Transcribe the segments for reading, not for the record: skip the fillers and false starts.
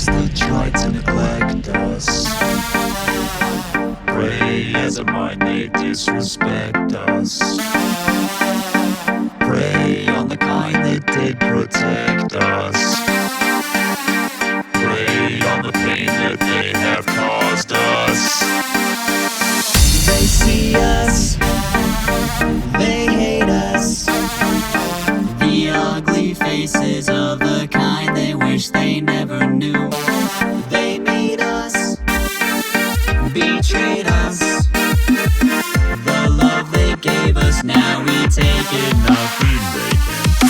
lives that tried to neglect us. Pray as a mind they disrespect us. Prey on the kind that did protect us. Prey on the pain that they have caused us. They see us, they hate us. The ugly faces of the kind they wish they never knew. They made us, betrayed us. The love they gave us, now we take it. Nothing they can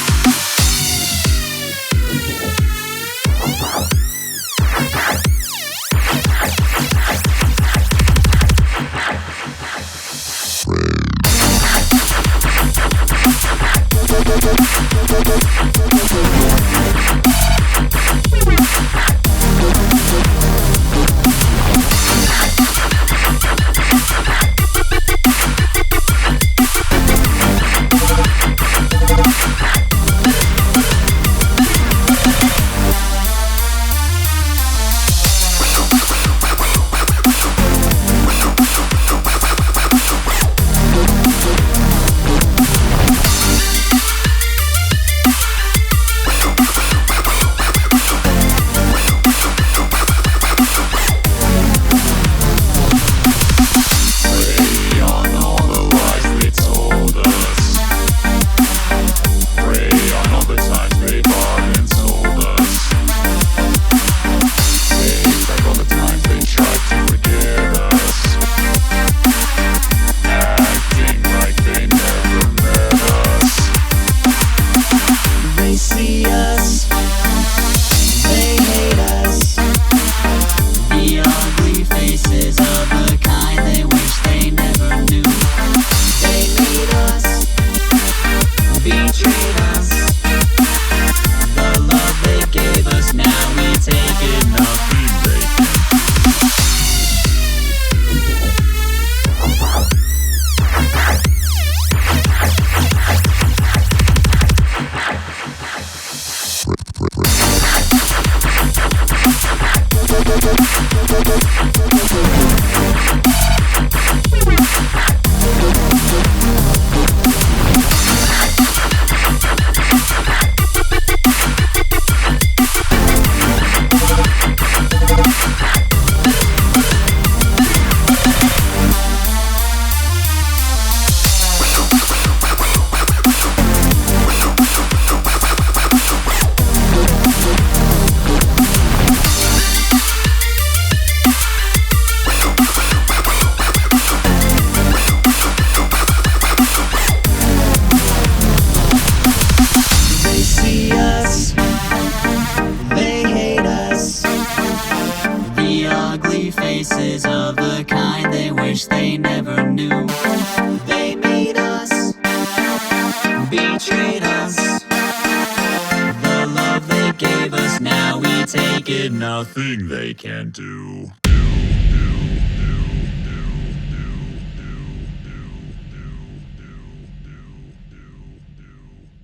see us, they hate us. The ugly faces of the kind they wish they never knew. They made us, betrayed us. The love they gave us, now we take it. nothing they can faces of the kind they wish they never knew. They made us, betrayed us. The love they gave us, now we take it. nothing they can do.